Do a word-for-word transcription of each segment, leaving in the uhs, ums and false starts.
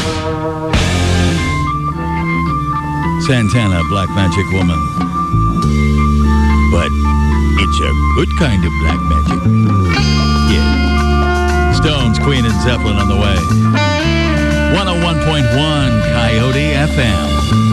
Santana, Black Magic Woman. But it's a good kind of black magic. Yeah. Stones, Queen, and Zeppelin on the way. one oh one point one Coyote F M.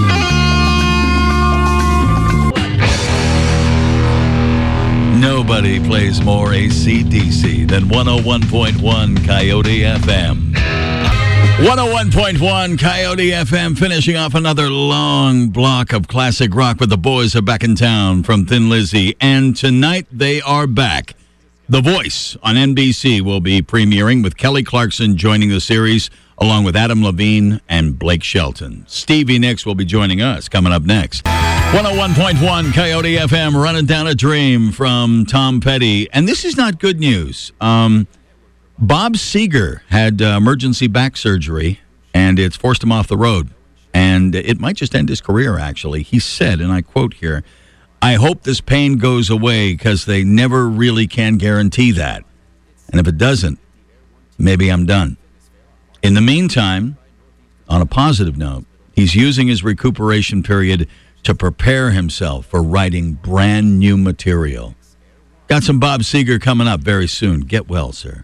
Nobody plays more A C D C than one oh one point one Coyote F M. one oh one point one Coyote F M, finishing off another long block of classic rock with the boys are back in town from Thin Lizzy. And tonight they are back. The Voice on N B C will be premiering with Kelly Clarkson joining the series along with Adam Levine and Blake Shelton. Stevie Nicks will be joining us coming up next. one oh one point one Coyote F M, Running Down a Dream from Tom Petty. And this is not good news. Um... Bob Seger had uh, emergency back surgery, and it's forced him off the road. And it might just end his career, actually. He said, and I quote here, "I hope this pain goes away because they never really can guarantee that. And if it doesn't, maybe I'm done." In the meantime, on a positive note, he's using his recuperation period to prepare himself for writing brand new material. Got some Bob Seger coming up very soon. Get well, sir.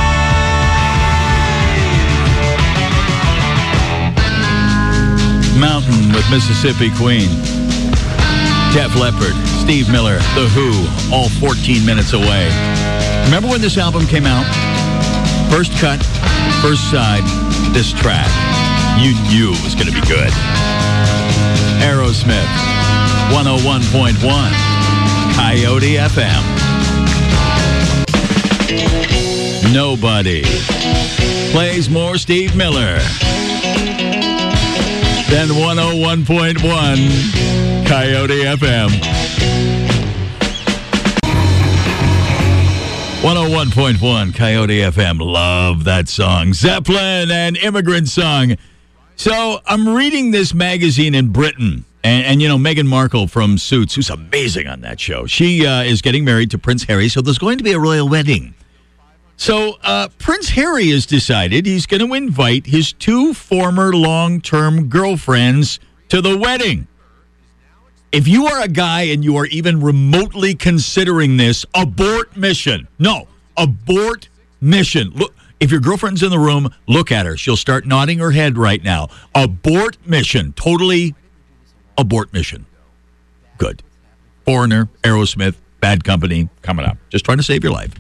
Mountain with Mississippi Queen. Def Leppard, Steve Miller, The Who, all fourteen minutes away. Remember when this album came out? First cut, first side, this track. You knew it was going to be good. Aerosmith, one oh one point one, Coyote F M. Nobody plays more Steve Miller than one oh one point one Coyote F M. one oh one point one Coyote F M. Love that song. Zeppelin and Immigrant Song. So I'm reading this magazine in Britain. And, and you know, Meghan Markle from Suits, who's amazing on that show, she uh, is getting married to Prince Harry. So there's going to be a royal wedding. So uh, Prince Harry has decided he's going to invite his two former long-term girlfriends to the wedding. If you are a guy and you are even remotely considering this, abort mission. No, abort mission. Look, if your girlfriend's in the room, look at her. She'll start nodding her head right now. Abort mission. Totally abort mission. Good. Foreigner, Aerosmith, Bad Company, coming up. Just trying to save your life.